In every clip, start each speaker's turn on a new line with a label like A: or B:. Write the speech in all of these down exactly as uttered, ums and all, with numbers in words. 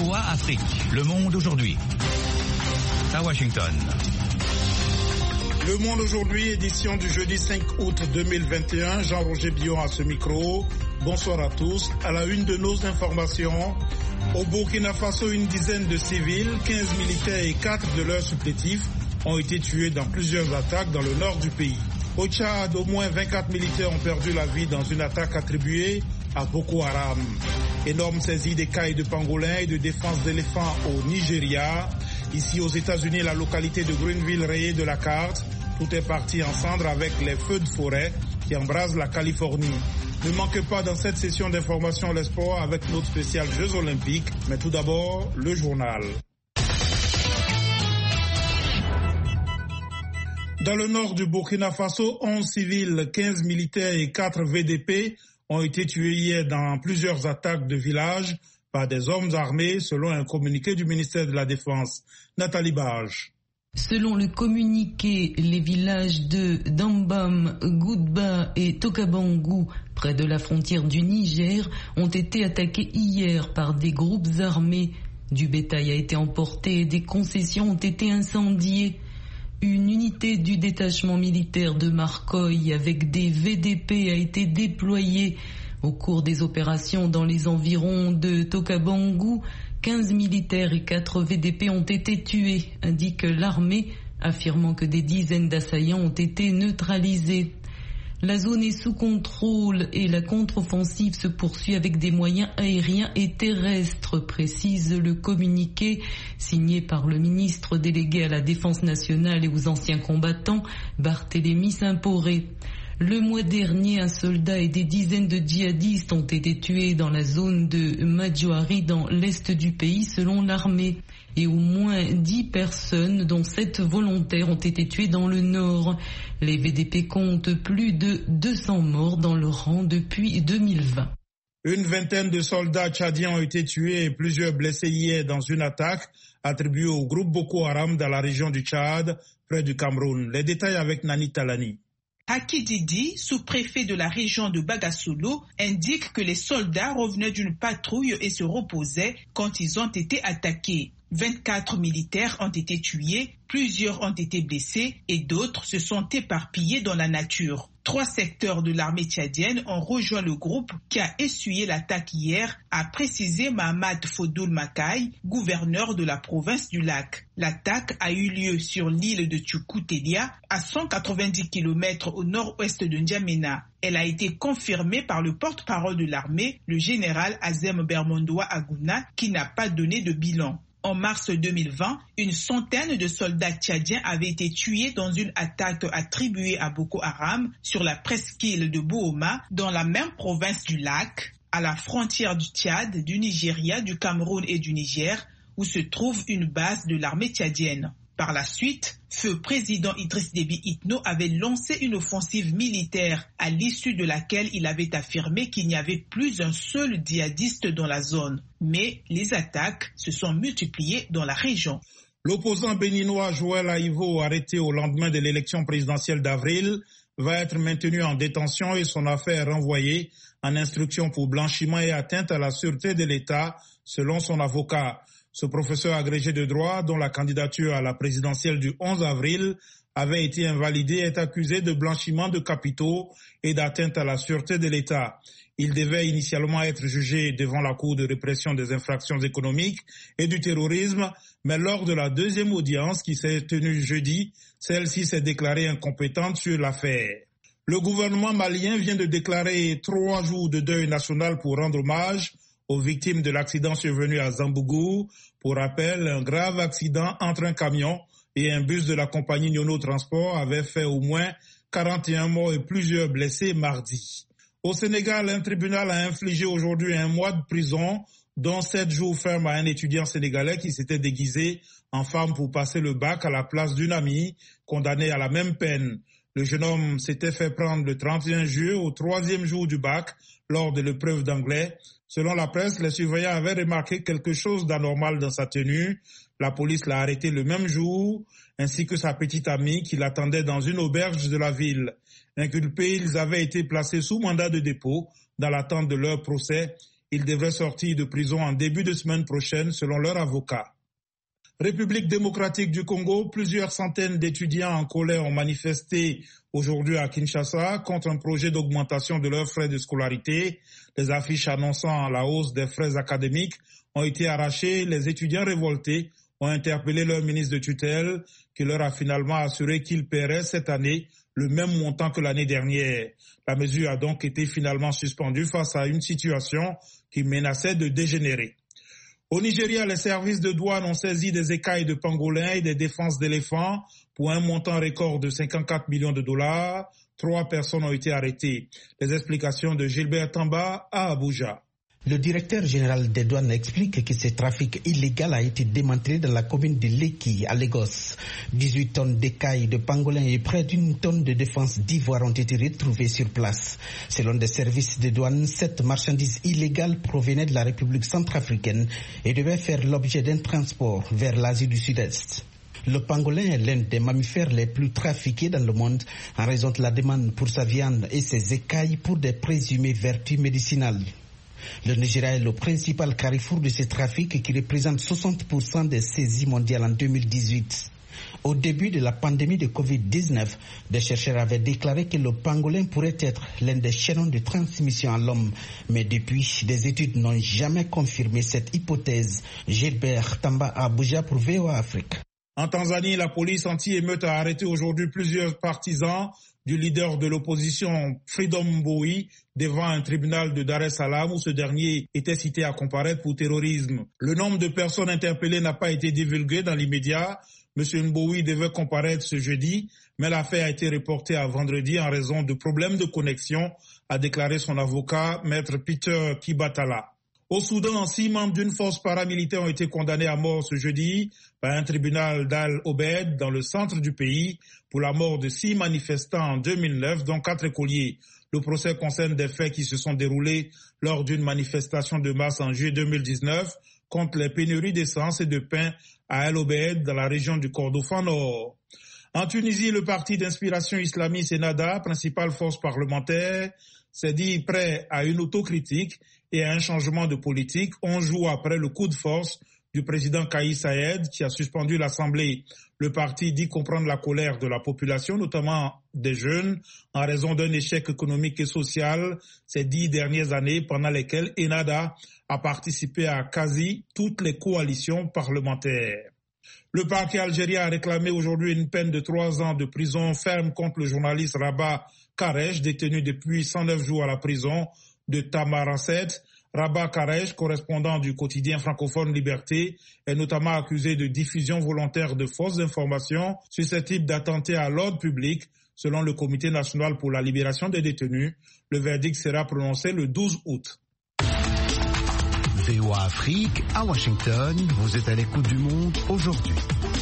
A: V O A Afrique, Le Monde aujourd'hui. À Washington.
B: Le Monde aujourd'hui, édition du jeudi cinq août deux mille vingt et un. Jean-Roger Billon à ce micro. Bonsoir à tous. À la une de nos informations, au Burkina Faso, une dizaine de civils, quinze militaires et quatre de leurs supplétifs ont été tués dans plusieurs attaques dans le nord du pays. Au Tchad, au moins vingt-quatre militaires ont perdu la vie dans une attaque attribuée à Boko Haram. Énorme saisie d'écailles de pangolins et de défense d'éléphants au Nigeria. Ici aux États-Unis, la localité de Greenville rayée de la carte. Tout est parti en cendres avec les feux de forêt qui embrasent la Californie. Ne manquez pas dans cette session d'information les sports avec notre spécial Jeux Olympiques. Mais tout d'abord, le journal. Dans le nord du Burkina Faso, onze civils, quinze militaires et quatre V D P ont été tués hier dans plusieurs attaques de villages par des hommes armés, selon un communiqué du ministère de la Défense. Nathalie Bage.
C: Selon le communiqué, les villages de Dambam, Goudba et Tokabangou, près de la frontière du Niger, ont été attaqués hier par des groupes armés. Du bétail a été emporté et des concessions ont été incendiées. Une unité du détachement militaire de Marcoy avec des V D P a été déployée. Au cours des opérations dans les environs de Tokabangou, quinze militaires et quatre V D P ont été tués, indique l'armée, affirmant que des dizaines d'assaillants ont été neutralisés. La zone est sous contrôle et la contre-offensive se poursuit avec des moyens aériens et terrestres, précise le communiqué signé par le ministre délégué à la Défense nationale et aux anciens combattants, Barthélémy Saint-Poré. Le mois dernier, un soldat et des dizaines de djihadistes ont été tués dans la zone de Madjouari dans l'est du pays selon l'armée. Et au moins dix personnes, dont sept volontaires, ont été tuées dans le nord. Les V D P comptent plus de deux cents morts dans le rang depuis deux mille vingt.
B: Une vingtaine de soldats tchadiens ont été tués et plusieurs blessés hier dans une attaque attribuée au groupe Boko Haram dans la région du Tchad, près du Cameroun. Les détails avec Nani Talani.
D: Haki Didi, sous-préfet de la région de Bagasolo, indique que les soldats revenaient d'une patrouille et se reposaient quand ils ont été attaqués. vingt-quatre militaires ont été tués, plusieurs ont été blessés et d'autres se sont éparpillés dans la nature. Trois secteurs de l'armée tchadienne ont rejoint le groupe qui a essuyé l'attaque hier, a précisé Mahamad Fodoul Makai, gouverneur de la province du Lac. L'attaque a eu lieu sur l'île de Tchoukoutélya, à cent quatre-vingt-dix kilomètres au nord-ouest de N'Djamena. Elle a été confirmée par le porte-parole de l'armée, le général Azem Bermondoua Aguna, qui n'a pas donné de bilan. En mars deux mille vingt, une centaine de soldats tchadiens avaient été tués dans une attaque attribuée à Boko Haram sur la presqu'île de Booma, dans la même province du Lac, à la frontière du Tchad, du Nigeria, du Cameroun et du Niger, où se trouve une base de l'armée tchadienne. Par la suite, feu président Idriss Déby Itno avait lancé une offensive militaire à l'issue de laquelle il avait affirmé qu'il n'y avait plus un seul djihadiste dans la zone. Mais les attaques se sont multipliées dans la région.
B: L'opposant béninois Joël Aïvo, arrêté au lendemain de l'élection présidentielle d'avril, va être maintenu en détention et son affaire renvoyée en instruction pour blanchiment et atteinte à la sûreté de l'État, selon son avocat. Ce professeur agrégé de droit, dont la candidature à la présidentielle du onze avril avait été invalidée, est accusé de blanchiment de capitaux et d'atteinte à la sûreté de l'État. Il devait initialement être jugé devant la Cour de répression des infractions économiques et du terrorisme, mais lors de la deuxième audience qui s'est tenue jeudi, celle-ci s'est déclarée incompétente sur l'affaire. Le gouvernement malien vient de déclarer trois jours de deuil national pour rendre hommage aux victimes de l'accident survenu à Zambougou. Pour rappel, un grave accident entre un camion et un bus de la compagnie Nyono Transport avait fait au moins quarante et un morts et plusieurs blessés mardi. Au Sénégal, un tribunal a infligé aujourd'hui un mois de prison, dont sept jours fermes à un étudiant sénégalais qui s'était déguisé en femme pour passer le bac à la place d'une amie, condamnée à la même peine. Le jeune homme s'était fait prendre le trente et un juillet au troisième jour du bac lors de l'épreuve d'anglais. Selon la presse, les surveillants avaient remarqué quelque chose d'anormal dans sa tenue. La police l'a arrêté le même jour, ainsi que sa petite amie qui l'attendait dans une auberge de la ville. Inculpés, ils avaient été placés sous mandat de dépôt dans l'attente de leur procès. Il devrait sortir de prison en début de semaine prochaine, selon leur avocat. République démocratique du Congo, plusieurs centaines d'étudiants en colère ont manifesté aujourd'hui à Kinshasa contre un projet d'augmentation de leurs frais de scolarité. Les affiches annonçant la hausse des frais académiques ont été arrachées. Les étudiants révoltés ont interpellé leur ministre de tutelle qui leur a finalement assuré qu'il paierait cette année le même montant que l'année dernière. La mesure a donc été finalement suspendue face à une situation qui menaçait de dégénérer. Au Nigeria, les services de douane ont saisi des écailles de pangolins et des défenses d'éléphants pour un montant record de cinquante-quatre millions de dollars. Trois personnes ont été arrêtées. Les explications de Gilbert Tamba à Abuja.
E: Le directeur général des douanes explique que ce trafic illégal a été démantelé dans la commune de Lekki à Lagos. dix-huit tonnes d'écailles de pangolins et près d'une tonne de défense d'ivoire ont été retrouvées sur place. Selon des services de douane, cette marchandise illégale provenait de la République centrafricaine et devait faire l'objet d'un transport vers l'Asie du Sud-Est. Le pangolin est l'un des mammifères les plus trafiqués dans le monde en raison de la demande pour sa viande et ses écailles pour des présumées vertus médicinales. Le Nigeria est le principal carrefour de ce trafic qui représente soixante pour cent des saisies mondiales en deux mille dix-huit. Au début de la pandémie de covid dix-neuf, des chercheurs avaient déclaré que le pangolin pourrait être l'un des chaînons de transmission à l'homme. Mais depuis, des études n'ont jamais confirmé cette hypothèse. Gilbert Tamba à Abuja pour V O A Afrique.
B: En Tanzanie, la police anti-émeute a arrêté aujourd'hui plusieurs partisans du leader de l'opposition Freedom Mbowe devant un tribunal de Dar es Salaam où ce dernier était cité à comparaître pour terrorisme. Le nombre de personnes interpellées n'a pas été divulgué dans l'immédiat. Monsieur Mbowe devait comparaître ce jeudi, mais l'affaire a été reportée à vendredi en raison de problèmes de connexion, a déclaré son avocat, maître Peter Kibatala. Au Soudan, six membres d'une force paramilitaire ont été condamnés à mort ce jeudi par un tribunal d'Al-Obed dans le centre du pays pour la mort de six manifestants en deux mille neuf, dont quatre écoliers. Le procès concerne des faits qui se sont déroulés lors d'une manifestation de masse en juillet deux mille dix-neuf contre les pénuries d'essence et de pain à Al-Obed dans la région du Kordofan Nord. En Tunisie, le parti d'inspiration islamiste Ennahda, principale force parlementaire, s'est dit prêt à une autocritique et à un changement de politique onze jours après le coup de force du président Kais Saied qui a suspendu l'Assemblée. Le parti dit comprendre la colère de la population, notamment des jeunes, en raison d'un échec économique et social ces dix dernières années pendant lesquelles Ennahda a participé à quasi toutes les coalitions parlementaires. Le parquet algérien a réclamé aujourd'hui une peine de trois ans de prison ferme contre le journaliste Rabah Karej, détenu depuis cent neuf jours à la prison de Tamarasset. Rabah Karej, correspondant du quotidien francophone Liberté, est notamment accusé de diffusion volontaire de fausses informations susceptibles d'attenter à l'ordre public, selon le Comité national pour la libération des détenus. Le verdict sera prononcé le douze août.
A: V O A Afrique, à Washington, vous êtes à l'écoute du monde aujourd'hui.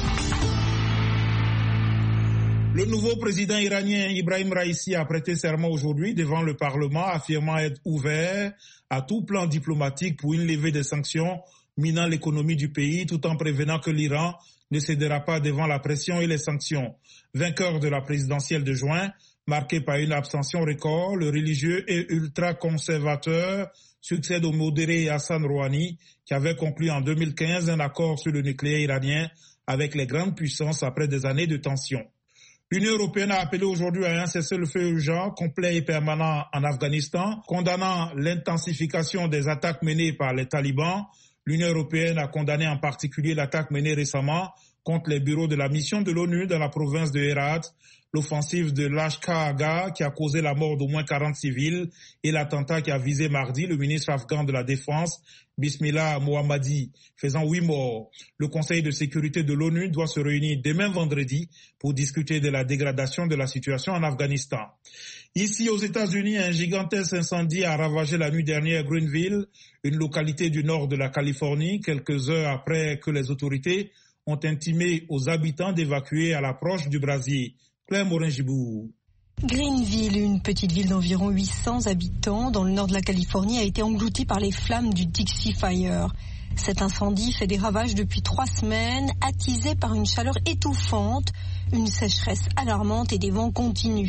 B: Le nouveau président iranien Ibrahim Raïssi a prêté serment aujourd'hui devant le Parlement, affirmant être ouvert à tout plan diplomatique pour une levée des sanctions minant l'économie du pays, tout en prévenant que l'Iran ne cédera pas devant la pression et les sanctions. Vainqueur de la présidentielle de juin, marqué par une abstention record, le religieux et ultra-conservateur succède au modéré Hassan Rouhani, qui avait conclu en deux mille quinze un accord sur le nucléaire iranien avec les grandes puissances après des années de tensions. L'Union européenne a appelé aujourd'hui à un cessez-le-feu urgent, complet et permanent en Afghanistan, condamnant l'intensification des attaques menées par les talibans. L'Union européenne a condamné en particulier l'attaque menée récemment contre les bureaux de la mission de l'ONU dans la province de Herat, l'offensive de Lashkar-Gah qui a causé la mort d'au moins quarante civils et l'attentat qui a visé mardi le ministre afghan de la Défense, Bismillah Mohammadi, faisant huit morts. Le Conseil de sécurité de l'ONU doit se réunir demain vendredi pour discuter de la dégradation de la situation en Afghanistan. Ici aux États-Unis, un gigantesque incendie a ravagé la nuit dernière Greenville, une localité du nord de la Californie, quelques heures après que les autorités ont intimé aux habitants d'évacuer à l'approche du brasier. Claire Morin-Gibou.
F: Greenville, une petite ville d'environ huit cents habitants dans le nord de la Californie, a été engloutie par les flammes du Dixie Fire. Cet incendie fait des ravages depuis trois semaines, attisé par une chaleur étouffante, une sécheresse alarmante et des vents continus.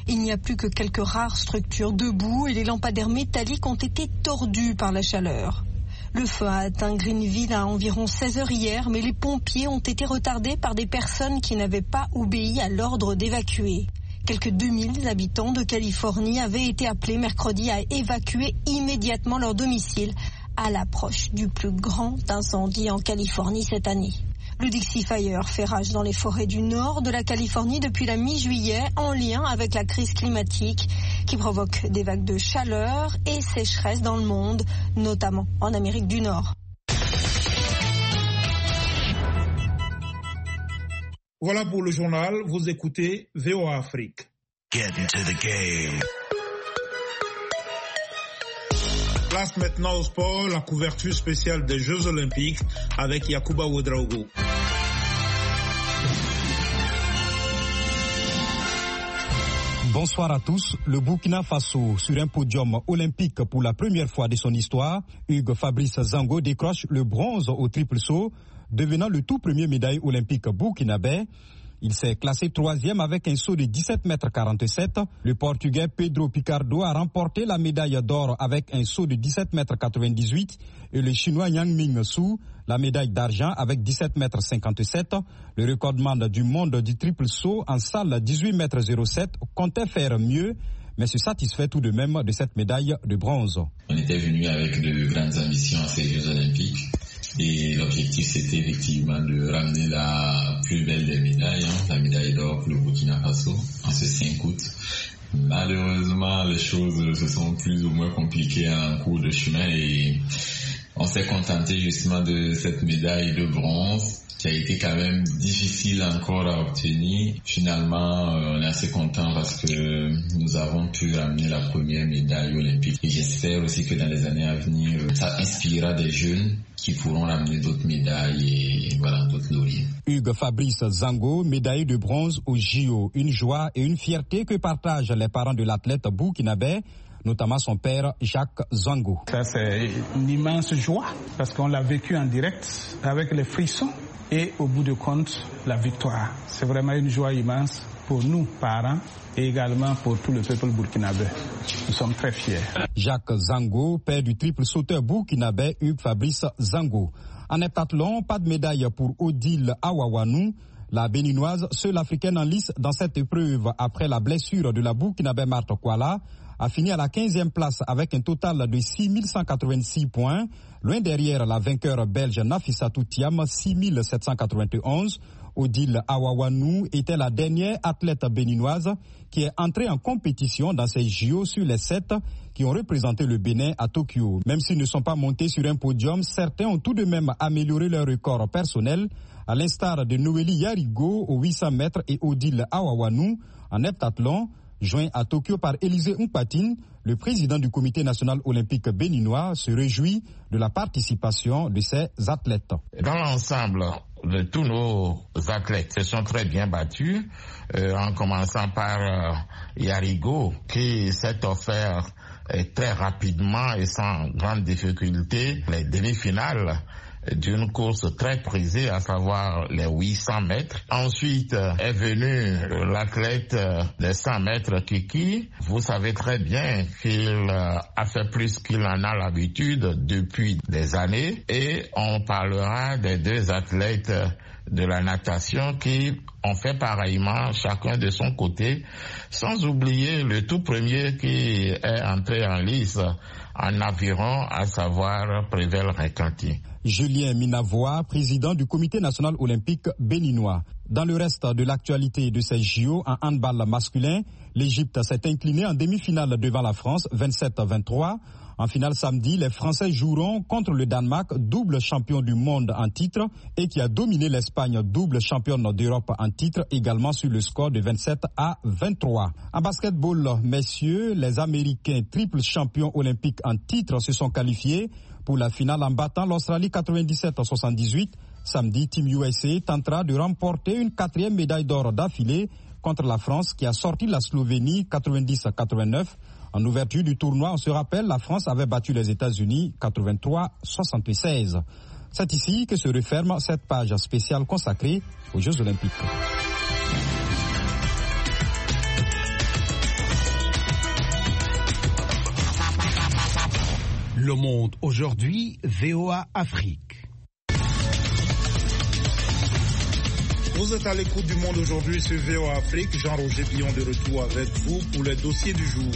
F: Il n'y a plus que quelques rares structures debout et les lampadaires métalliques ont été tordus par la chaleur. Le feu a atteint Greenville à environ seize heures hier, mais les pompiers ont été retardés par des personnes qui n'avaient pas obéi à l'ordre d'évacuer. Quelques deux mille habitants de Californie avaient été appelés mercredi à évacuer immédiatement leur domicile à l'approche du plus grand incendie en Californie cette année. Le Dixie Fire fait rage dans les forêts du nord de la Californie depuis la mi-juillet en lien avec la crise climatique qui provoque des vagues de chaleur et sécheresse dans le monde, notamment en Amérique du Nord.
B: Voilà pour le journal, vous écoutez V O A Afrique.
A: Get into the game.
B: Place maintenant au sport, la couverture spéciale des Jeux Olympiques avec Yacouba Ouedraogo.
G: Bonsoir à tous. Le Burkina Faso sur un podium olympique pour la première fois de son histoire. Hugues Fabrice Zango décroche le bronze au triple saut, devenant le tout premier médaille olympique burkinabé. Il s'est classé troisième avec un saut de dix-sept mètres quarante-sept. Le Portugais Pedro Picardo a remporté la médaille d'or avec un saut de dix-sept mètres quatre-vingt-dix-huit et le Chinois Yang Ming Su la médaille d'argent avec dix-sept mètres cinquante-sept. Le recordman du monde du triple saut en salle dix-huit mètres zéro sept comptait faire mieux, mais se satisfait tout de même de cette médaille de bronze.
H: On était venu avec de grandes ambitions à ces Jeux Olympiques. Et l'objectif, c'était effectivement de ramener la plus belle des médailles, hein, la médaille d'or pour le Burkina Faso, en ce cinq août. Malheureusement, les choses se sont plus ou moins compliquées en cours de chemin et on s'est contenté justement de cette médaille de bronze qui a été quand même difficile encore à obtenir. Finalement, euh, on est assez content parce que nous avons pu ramener la première médaille olympique. Et j'espère aussi que dans les années à venir, ça inspirera des jeunes qui pourront ramener d'autres médailles et voilà, d'autres lauriers.
G: Hugues Fabrice Zango, médaille de bronze au J O. Une joie et une fierté que partagent les parents de l'athlète burkinabé, notamment son père Jacques Zango.
I: Ça, c'est une immense joie parce qu'on l'a vécu en direct avec les frissons et au bout de compte, la victoire. C'est vraiment une joie immense pour nous, parents, et également pour tout le peuple burkinabé. Nous sommes très fiers.
G: Jacques Zango, père du triple sauteur burkinabé Hugues Fabrice Zango. En heptathlon, pas de médaille pour Odile Awawanou. La béninoise, seule africaine en lice dans cette épreuve après la blessure de la burkinabé Marthe Koala, a fini à la quinzième place avec un total de six mille cent quatre-vingt-six points, loin derrière la vainqueur belge Nafissatou Thiam, six mille sept cent quatre-vingt-onze. Odile Awawanou était la dernière athlète béninoise qui est entrée en compétition dans ces J O sur les sept qui ont représenté le Bénin à Tokyo. Même s'ils ne sont pas montés sur un podium, certains ont tout de même amélioré leur record personnel, à l'instar de Noélie Yarigo aux huit cents mètres et Odile Awawanou en heptathlon, joint à Tokyo par Élisée Mpatine. Le président du comité national olympique béninois se réjouit de la participation de ces athlètes.
J: Dans l'ensemble de tous nos athlètes se sont très bien battus, euh, en commençant par euh, Yarigo qui s'est offert euh, très rapidement et sans grande difficulté les demi-finales d'une course très prisée, à savoir les huit cents mètres. Ensuite est venu l'athlète des cent mètres Kiki. Vous savez très bien qu'il a fait plus qu'il en a l'habitude depuis des années. Et on parlera des deux athlètes de la natation qui ont fait pareillement, chacun de son côté, sans oublier le tout premier qui est entré en lice en aviron, à savoir Prével Rekanti.
G: Julien Minavoie, président du comité national olympique béninois. Dans le reste de l'actualité de ces J O en handball masculin, l'Égypte s'est inclinée en demi-finale devant la France, vingt-sept à vingt-trois. En finale samedi, les Français joueront contre le Danemark, double champion du monde en titre, et qui a dominé l'Espagne, double championne d'Europe en titre, également sur le score de vingt-sept à vingt-trois. En basketball, messieurs, les Américains triple champions olympiques en titre se sont qualifiés pour la finale en battant l'Australie quatre-vingt-dix-sept à soixante-dix-huit. Samedi, Team U S A tentera de remporter une quatrième médaille d'or d'affilée contre la France qui a sorti la Slovénie quatre-vingt-dix à quatre-vingt-neuf. En ouverture du tournoi, on se rappelle, la France avait battu les États-Unis quatre-vingt-trois à soixante-seize. C'est ici que se referme cette page spéciale consacrée aux Jeux Olympiques.
A: Le Monde aujourd'hui, V O A Afrique.
B: Vous êtes à l'écoute du Monde aujourd'hui sur V O A Afrique. Jean-Roger Billon de retour avec vous pour les dossiers du jour.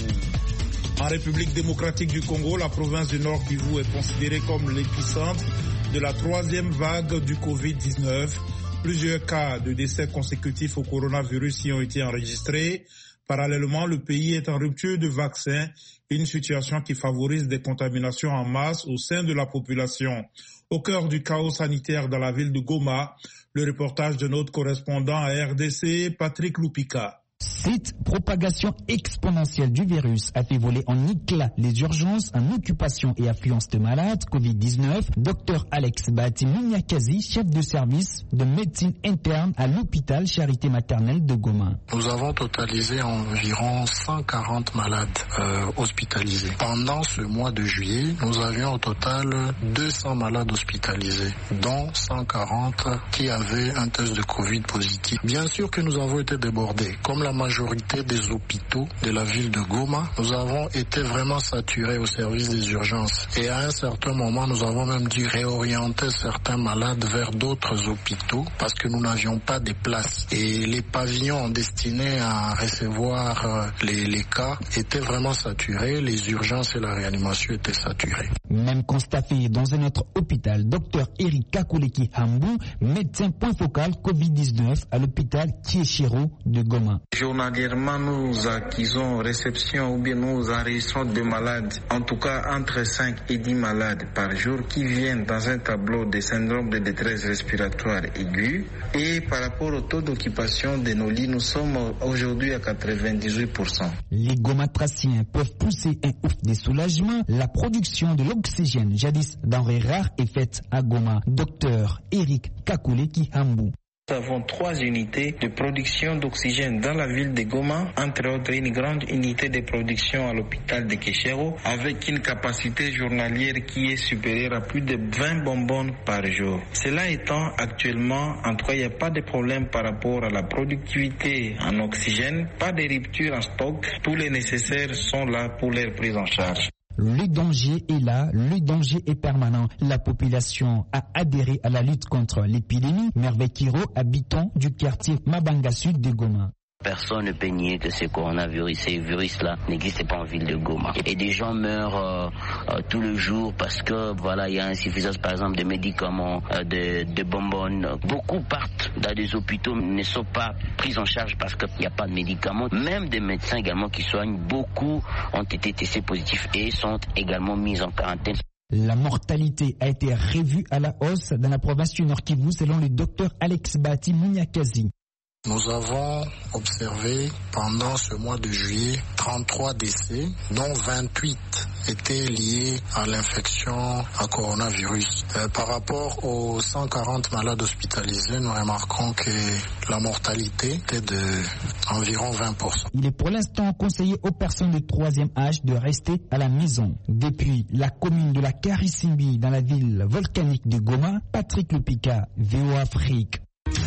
B: En République démocratique du Congo, la province du Nord Kivu est considérée comme l'épicentre de la troisième vague du covid dix-neuf. Plusieurs cas de décès consécutifs au coronavirus y ont été enregistrés. Parallèlement, le pays est en rupture de vaccins, une situation qui favorise des contaminations en masse au sein de la population. Au cœur du chaos sanitaire dans la ville de Goma, le reportage de notre correspondant à R D C, Patrick Lupika.
K: Cette propagation exponentielle du virus a fait voler en éclats les urgences en occupation et affluence de malades covid dix-neuf. Docteur Alex Bahati Munyakazi, chef de service de médecine interne à l'hôpital Charité maternelle de Goma.
L: Nous avons totalisé environ cent quarante malades euh, hospitalisés. Pendant ce mois de juillet, nous avions au total deux cents malades hospitalisés, dont cent quarante qui avaient un test de Covid positif. Bien sûr que nous avons été débordés. Comme la majorité des hôpitaux de la ville de Goma, nous avons été vraiment saturés au service des urgences. Et à un certain moment, nous avons même dû réorienter certains malades vers d'autres hôpitaux parce que nous n'avions pas de place. Et les pavillons destinés à recevoir les, les cas étaient vraiment saturés. Les urgences et la réanimation étaient saturées.
K: Même constat fait dans un autre hôpital, docteur Eric Kakuleki Hambou, médecin point focal covid dix-neuf à l'hôpital Kieshiro de Goma.
M: Journalièrement, nous acquisons réception ou bien nous enregistrons de malades, en tout cas entre cinq et dix malades par jour qui viennent dans un tableau de syndrome de détresse respiratoire aiguë. Et par rapport au taux d'occupation de nos lits, nous sommes aujourd'hui à quatre-vingt-dix-huit pour cent.
K: Les gomatraciens peuvent pousser un ouf de soulagement. La production de l'oxygène, jadis denrée rare, est faite à Goma. Docteur Eric Kakuleki Hambou.
M: Nous avons trois unités de production d'oxygène dans la ville de Goma, entre autres une grande unité de production à l'hôpital de Keshero, avec une capacité journalière qui est supérieure à plus de vingt bonbonnes par jour. Cela étant, actuellement, en tout cas, il n'y a pas de problème par rapport à la productivité en oxygène, pas de rupture en stock, tous les nécessaires sont là pour leur prise en charge.
K: Le danger est là, le danger est permanent. La population a adhéré à la lutte contre l'épidémie. Merveille Kiro, habitant du quartier Mabanga Sud de Goma.
N: Personne ne peut nier que ce coronavirus, ces virus-là n'existent pas en ville de Goma. Et des gens meurent euh, euh, tous les jours parce que voilà, il y a insuffisance par exemple de médicaments, euh, de, de bonbonnes. Beaucoup partent dans des hôpitaux, ne sont pas pris en charge parce qu'il n'y a pas de médicaments. Même des médecins également qui soignent, beaucoup ont été testés positifs et sont également mis en quarantaine.
K: La mortalité a été revue à la hausse dans la province du Nord Kivu selon le docteur Alex Bahati Munyakazi.
L: Nous avons observé pendant ce mois de juillet trente-trois décès, dont vingt-huit étaient liés à l'infection à coronavirus. Euh, par rapport aux cent quarante malades hospitalisés, nous remarquons que la mortalité était de environ vingt pour cent.
K: Il est pour l'instant conseillé aux personnes de troisième âge de rester à la maison. Depuis la commune de la Karisimbi dans la ville volcanique de Goma, Patrick Lupika, V O A Afrique.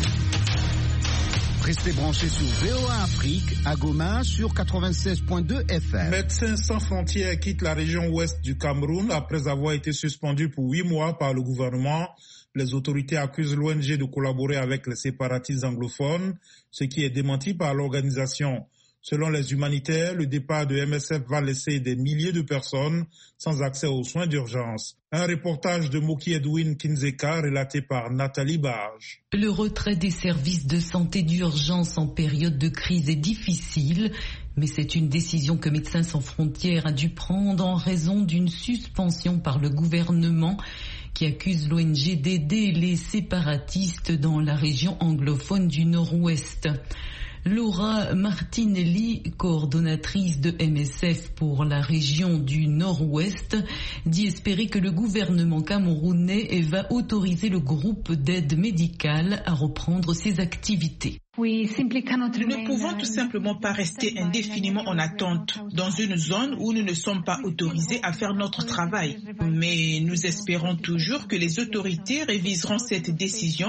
A: Restez branchés sur V O A Afrique à Goma sur quatre-vingt-seize point deux F M.
B: Médecins sans frontières quitte la région ouest du Cameroun après avoir été suspendu pour huit mois par le gouvernement. Les autorités accusent l'O N G de collaborer avec les séparatistes anglophones, ce qui est démenti par l'organisation. Selon les humanitaires, le départ de M S F va laisser des milliers de personnes sans accès aux soins d'urgence. Un reportage de Moki Edwin Kinzeka relaté par Nathalie Barge.
C: Le retrait des services de santé d'urgence en période de crise est difficile, mais c'est une décision que Médecins sans frontières a dû prendre en raison d'une suspension par le gouvernement qui accuse l'O N G d'aider les séparatistes dans la région anglophone du Nord-Ouest. Laura Martinelli, coordonnatrice de M S F pour la région du Nord-Ouest, dit espérer que le gouvernement camerounais va autoriser le groupe d'aide médicale à reprendre ses activités.
D: Nous ne pouvons tout simplement pas rester indéfiniment en attente dans une zone où nous ne sommes pas autorisés à faire notre travail. Mais nous espérons toujours que les autorités réviseront cette décision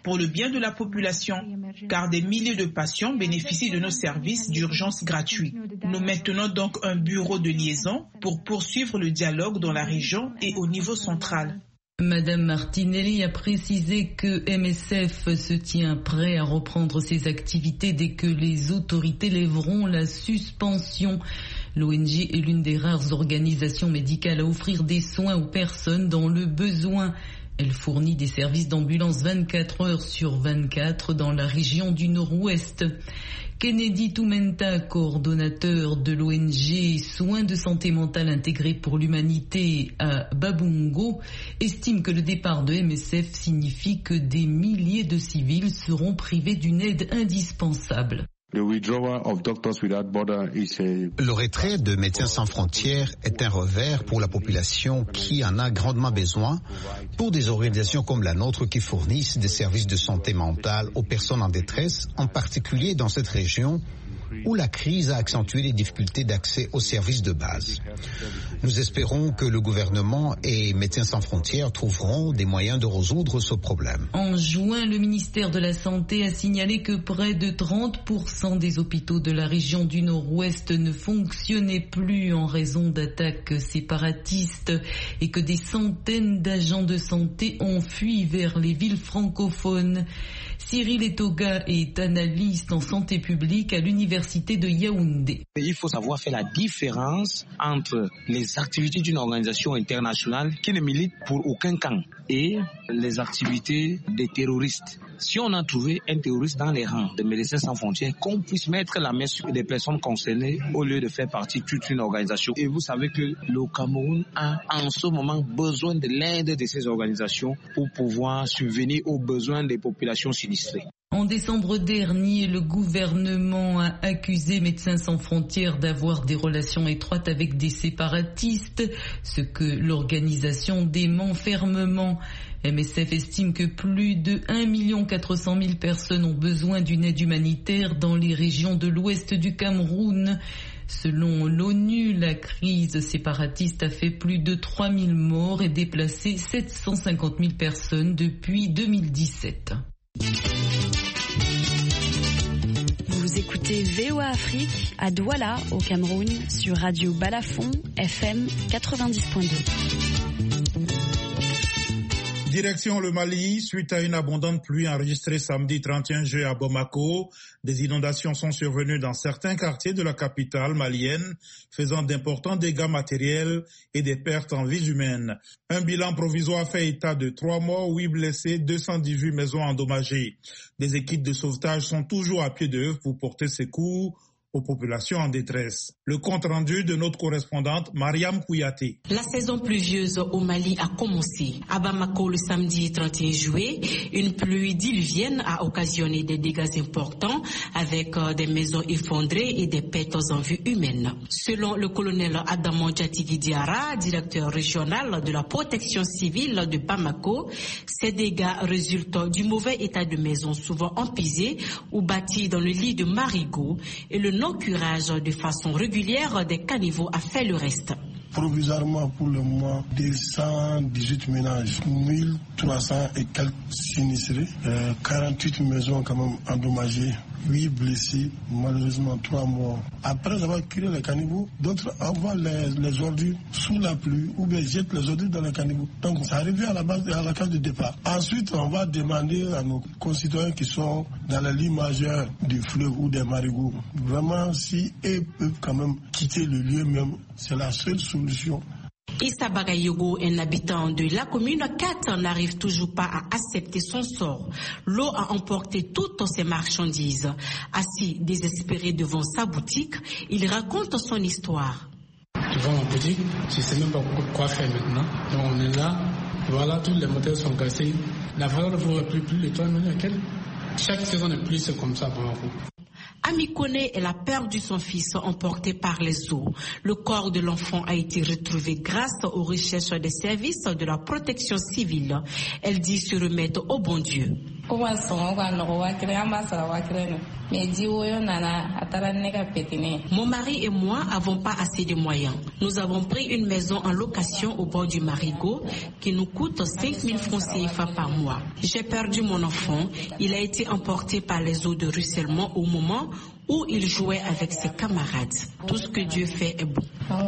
D: pour le bien de la population, car des milliers de patients bénéficient de nos services d'urgence gratuits. Nous maintenons donc un bureau de liaison pour poursuivre le dialogue dans la région et au niveau central.
C: Madame Martinelli a précisé que M S F se tient prêt à reprendre ses activités dès que les autorités lèveront la suspension. L'O N G est l'une des rares organisations médicales à offrir des soins aux personnes dans le besoin. Elle fournit des services d'ambulance vingt-quatre heures sur vingt-quatre dans la région du Nord-Ouest. Kennedy Toumenta, coordonnateur de l'O N G Soins de santé mentale intégrés pour l'humanité à Babungo, estime que le départ de M S F signifie que des milliers de civils seront privés d'une aide indispensable.
A: Le retrait de Médecins sans frontières est un revers pour la population qui en a grandement besoin, pour des organisations comme la nôtre qui fournissent des services de santé mentale aux personnes en détresse, en particulier dans cette région où la crise a accentué les difficultés d'accès aux services de base. Nous espérons que le gouvernement et Médecins sans frontières trouveront des moyens de résoudre ce problème.
C: En juin, le ministère de la Santé a signalé que près de trente pour cent des hôpitaux de la région du Nord-Ouest ne fonctionnaient plus en raison d'attaques séparatistes et que des centaines d'agents de santé ont fui vers les villes francophones. Cyril Etoga est analyste en santé publique à l'université de Yaoundé.
O: Il faut savoir faire la différence entre les activités d'une organisation internationale qui ne milite pour aucun camp et les activités des terroristes. Si on a trouvé un terroriste dans les rangs de Médecins sans frontières, qu'on puisse mettre la main sur les personnes concernées au lieu de faire partie de toute une organisation. Et vous savez que le Cameroun a en ce moment besoin de l'aide de ces organisations pour pouvoir subvenir aux besoins des populations sinistrées.
C: En décembre dernier, le gouvernement a accusé Médecins sans frontières d'avoir des relations étroites avec des séparatistes, ce que l'organisation dément fermement. M S F estime que plus de un million quatre cent mille personnes ont besoin d'une aide humanitaire dans les régions de l'ouest du Cameroun. Selon l'ONU, la crise séparatiste a fait plus de trois mille morts et déplacé sept cent cinquante mille personnes depuis deux mille dix-sept.
P: Vous écoutez V O A Afrique à Douala au Cameroun sur Radio Balafon F M quatre-vingt-dix point deux.
B: Direction le Mali, suite à une abondante pluie enregistrée samedi trente et un juillet à Bamako, des inondations sont survenues dans certains quartiers de la capitale malienne, faisant d'importants dégâts matériels et des pertes en vies humaines. Un bilan provisoire fait état de trois morts, huit blessés, deux cent dix-huit maisons endommagées. Des équipes de sauvetage sont toujours à pied d'œuvre pour porter secours aux populations en détresse. Le compte rendu de notre correspondante Mariam Kouyaté.
Q: La saison pluvieuse au Mali a commencé. À Bamako le samedi trente et un juillet, une pluie diluvienne a occasionné des dégâts importants avec des maisons effondrées et des pertes en vie humaine. Selon le colonel Adamo Djatigi Diara, directeur régional de la protection civile de Bamako, ces dégâts résultent du mauvais état de maisons souvent empilées ou bâties dans le lit de marigot et le non-curage de façon régulière des caniveaux a fait le reste.
R: Provisoirement pour le mois, deux cent dix-huit ménages, mille trois cents et quelques sinistrés, euh, quarante-huit maisons quand même endommagées, huit blessés, malheureusement trois morts. Après avoir curé les caniveaux, d'autres envoient les, les ordures sous la pluie ou bien jettent les ordures dans les caniveaux. Donc ça revient à la base, à la case de départ. Ensuite, on va demander à nos concitoyens qui sont dans la ligne majeure du fleuve ou des marigots, vraiment si eux peuvent quand même quitter le lieu même, c'est la seule solution.
Q: Issa Bagayogo, un habitant de la commune quatre, n'arrive toujours pas à accepter son sort. L'eau a emporté toutes ses marchandises. Assis désespéré devant sa boutique, il raconte son histoire.
S: Devant ma boutique, je ne sais même pas quoi faire maintenant. Donc on est là, voilà, tous les moteurs sont cassés. La valeur ne vaut plus, plus les trois millions. Chaque saison de pluie, c'est comme ça pour vous.
Q: Amikone, elle a perdu son fils emporté par les eaux. Le corps de l'enfant a été retrouvé grâce aux recherches des services de la protection civile. Elle dit se remettre au bon Dieu. Mon mari et moi n'avons pas assez de moyens. Nous avons pris une maison en location au bord du Marigot qui nous coûte cinq mille francs C F A par mois. J'ai perdu mon enfant. Il a été emporté par les eaux de ruissellement au moment où il jouait avec ses camarades. Tout ce que Dieu fait est bon.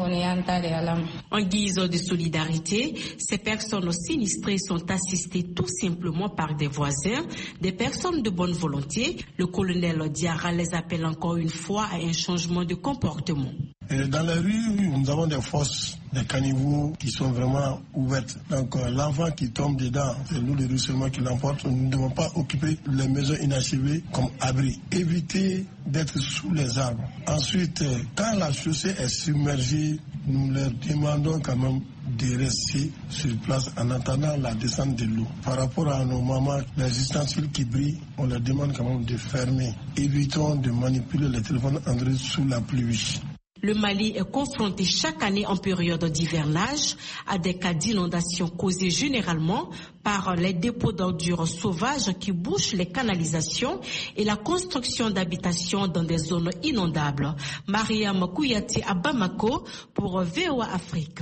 Q: En guise de solidarité, ces personnes sinistrées sont assistées tout simplement par des voisins, des personnes de bonne volonté. Le colonel Diarra les appelle encore une fois à un changement de comportement.
R: Et dans la rue, nous avons des fosses, des caniveaux qui sont vraiment ouvertes. Donc euh, l'enfant qui tombe dedans, c'est nous le ruissellement qui l'emporte. Nous ne devons pas occuper les maisons inachevées comme abri. Éviter d'être sous les arbres. Ensuite, euh, quand la chaussée est submergée, nous leur demandons quand même de rester sur place en attendant la descente de l'eau. Par rapport à nos mamans, les ustensiles qui brillent, on leur demande quand même de fermer. Évitons de manipuler les téléphones Android sous la pluie.
Q: Le Mali est confronté chaque année en période d'hivernage à des cas d'inondation causés généralement par les dépôts d'ordures sauvages qui bouchent les canalisations et la construction d'habitations dans des zones inondables. Mariam Kouyati à Bamako pour V O A Afrique.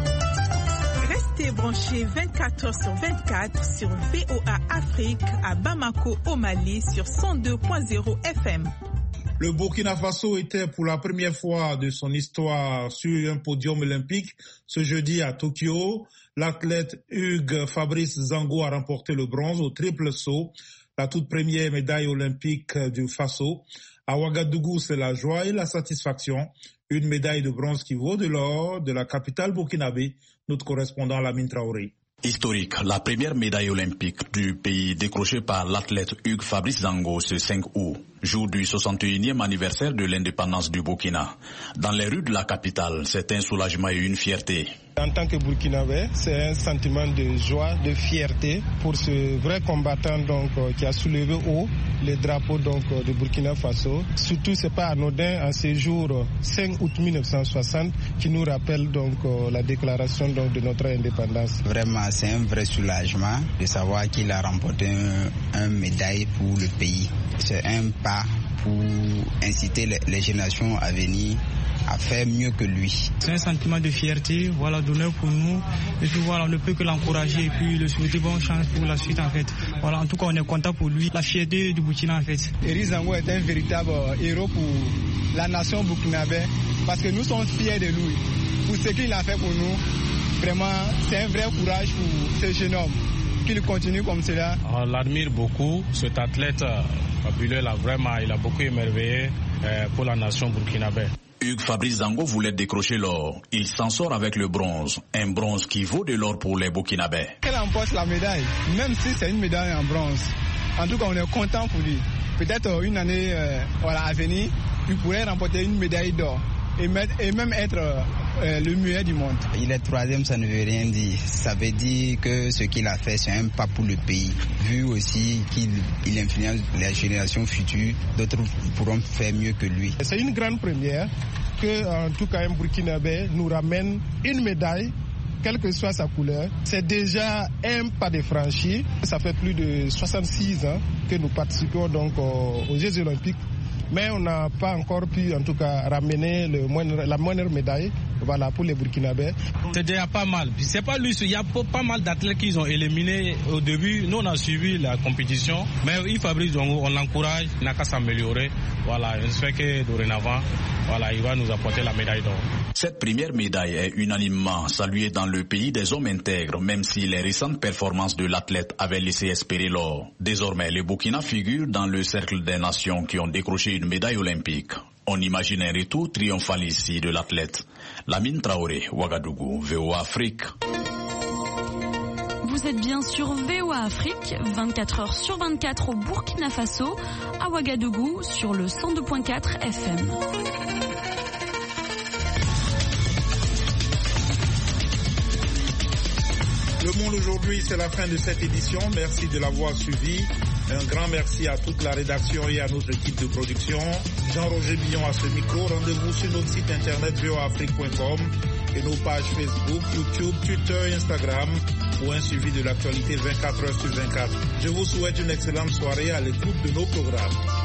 D: Restez branchés vingt-quatre heures sur vingt-quatre sur V O A Afrique à Bamako au Mali sur cent deux point zéro F M.
B: Le Burkina Faso était pour la première fois de son histoire sur un podium olympique ce jeudi à Tokyo. L'athlète Hugues Fabrice Zango a remporté le bronze au triple saut, la toute première médaille olympique du Faso. À Ouagadougou, c'est la joie et la satisfaction. Une médaille de bronze qui vaut de l'or de la capitale burkinabé, notre correspondant Lamine Traoré.
T: Historique, la première médaille olympique du pays décrochée par l'athlète Hugues Fabrice Zango ce cinq août, jour du soixante et unième anniversaire de l'indépendance du Burkina. Dans les rues de la capitale, c'est un soulagement et une fierté.
U: En tant que Burkinabé, c'est un sentiment de joie, de fierté pour ce vrai combattant donc qui a soulevé haut les drapeaux donc de Burkina Faso. Surtout, c'est pas anodin en ce jour cinq août mille neuf cent soixante qui nous rappelle donc la déclaration donc de notre indépendance.
V: Vraiment, c'est un vrai soulagement de savoir qu'il a remporté un, un médaille pour le pays. C'est un pas pour inciter les, les générations à venir à faire mieux que lui.
W: C'est un sentiment de fierté, voilà, d'honneur pour nous. Et puis voilà, on ne peut que l'encourager et puis le souhaiter bonne chance pour la suite en fait. Voilà, en tout cas, on est content pour lui, la fierté du Burkina en fait.
U: Eri Zango est un véritable héros pour la nation burkinabé parce que nous sommes fiers de lui. Pour ce qu'il a fait pour nous, vraiment, c'est un vrai courage pour ce jeune homme. Qu'il continue comme cela.
X: On l'admire beaucoup, cet athlète fabuleux là, vraiment, il a beaucoup émerveillé pour la nation burkinabé.
T: Hugues Fabrice Zango voulait décrocher l'or. Il s'en sort avec le bronze. Un bronze qui vaut de l'or pour les Burkinabés.
U: Qu'elle emporte la médaille, même si c'est une médaille en bronze. En tout cas, on est content pour lui. Peut-être une année euh, voilà, à venir, il pourrait remporter une médaille d'or et, mettre, et même être euh, le meilleur du monde.
V: Il est troisième, ça ne veut rien dire. Ça veut dire que ce qu'il a fait, c'est un pas pour le pays. Vu aussi qu'il il influence les générations futures, d'autres pourront faire mieux que lui.
U: C'est une grande première que, en tout cas, un Burkinabé nous ramène une médaille, quelle que soit sa couleur. C'est déjà un pas de franchi. Ça fait plus de soixante-six ans que nous participons donc aux Jeux Olympiques. Mais on n'a pas encore pu, en tout cas, ramener le moindre, la moindre médaille, voilà, pour les Burkinabés.
X: C'est déjà pas mal. C'est pas lui, il y a pas mal d'athlètes qu'ils ont éliminés au début. Nous, on a suivi la compétition. Mais il Fabrice Zango, on l'encourage, il n'a qu'à s'améliorer. Voilà, j'espère que dorénavant, voilà, il va nous apporter la médaille d'or.
T: Cette première médaille est unanimement saluée dans le pays des hommes intègres, même si les récentes performances de l'athlète avaient laissé espérer l'or. Désormais, le Burkina figure dans le cercle des nations qui ont décroché une médaille olympique. On imagine un retour triomphal ici de l'athlète. Lamine Traoré, Ouagadougou, V O A Afrique.
P: Vous êtes bien sur V O A Afrique, vingt-quatre heures sur vingt-quatre au Burkina Faso, à Ouagadougou sur le cent deux point quatre F M.
B: Le Monde aujourd'hui, c'est la fin de cette édition. Merci de l'avoir suivi. Un grand merci à toute la rédaction et à notre équipe de production. Jean-Roger Billon à ce micro. Rendez-vous sur notre site internet v o a afrique point com et nos pages Facebook, YouTube, Twitter et Instagram pour un suivi de l'actualité vingt-quatre heures sur vingt-quatre. Je vous souhaite une excellente soirée à l'écoute de nos programmes.